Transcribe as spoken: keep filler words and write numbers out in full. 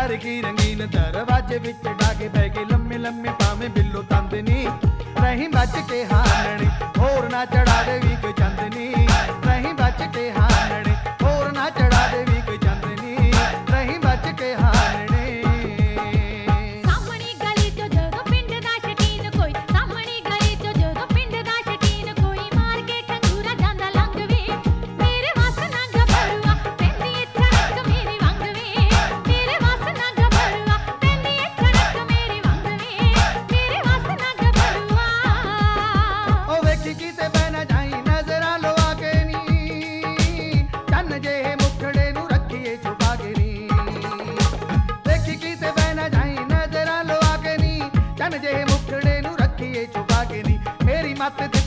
प्यार की रंगीन दरवाजे विच डाके बह के लम्मे लम्मे पावे बिल्लो तंदनी रही बच के हानने होर ना चढ़ा देवी कोई चंदनी रही बच के हानने होर ना चढ़ा देवी कोई चंदनी रही बच के हानने सामणी गली चो जदों पिंड दा शकीन कोई सामणी गली चो जदों पिंड दा शकीन कोई मार के ठंगूरा जांदा लंघ वे मेरे वास ना गबरुआ पैंदी ठड़क मेरी वंग वे मेरे वास ना गबरुआ पैंदी ठड़क मेरी वंग वे मेरे वास ना गबरुआ ओ वेखी किते बह ना जाई नजरा लवा के नी चन्न जे मुखड़े नू रखिए छुपा के नी वेखी किते बह ना जाई नजरा लवा के नी चन्न जे मुखड़े नू रखिए छुपा के नी मेरी मत